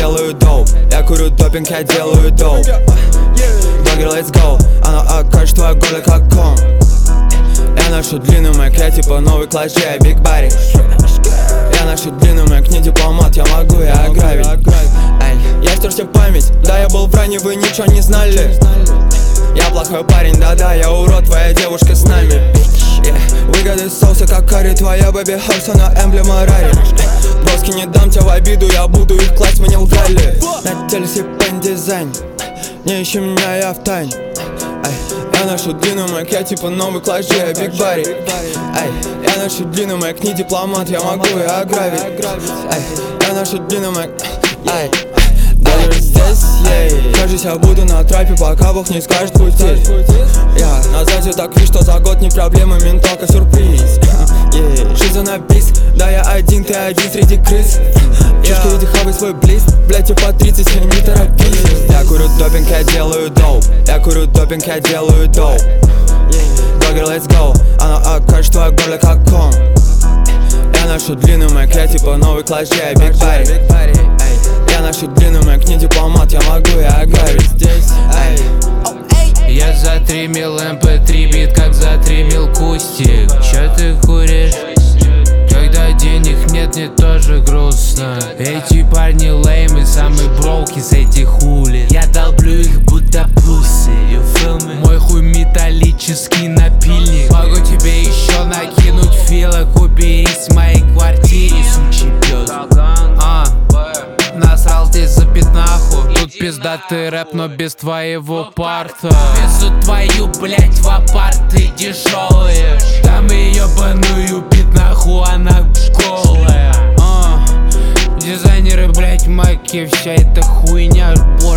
делаю доп. Я курю допинг, я делаю доп. Dogger, let's go. Она окажет твое горло как ком. Я ношу длинный мэк, я типа новый класс G, Big Body. Я ношу длинный мэк, не дипломат, я могу, я ограбить. Я стер себе память, да я был в ране, вы ничего не знали. Я плохой парень, да-да, я урод, твоя девушка с нами. Выгоды соуса, как карри, твоя бэби хорс, она эмблема рари. Броски, не дам тебя в обиду, я буду их класть, мне лгали. На теле сипэн дизайн, не ищи меня, я в тайне. Я ношу длинный мэк, я типа новый класс G, Big Body. Я ношу длинный мэк, не дипломат, я могу, я ограбить. Я ношу длинный мэк, даже здесь, кажется, я буду на трапе, пока Бог не скажет пути. Я на зате так вижу, что за год не проблема, менталка сюрприз. Жизнь на бис, да я один, ты один среди крыс. Чушка, иди хавай свой близ, блять, тебе по 30, не торопись. Я курю допинг, я делаю доп. Я курю допинг, я делаю доп. Dogger, let's go. Она окажет твое горло как ком. Я ношу длинный мэк, я типа новый класс G, Big Body. Я ношу длинный мэк, не дипломат, я могу, я ограбить здесь. Я затримил MP3 бит, как затримил кустик. Чё ты куришь? Когда денег нет, мне тоже грустно. Эти парни леймы, самые броуки с этих улиц. Я долблю их будто пусы, you feel me? Мой хуй металлический напильник. Могу тебе еще накинуть филок, уберись в моей квартире, сучий пёс. Насрал здесь за пятнаху. Тут пиздатый рэп, но без твоего парта. Везу твою, блять, в апарты дешевые. Там ее ебаную пятнаху, она голая. Дизайнеры, блять, маки, вся эта хуйня.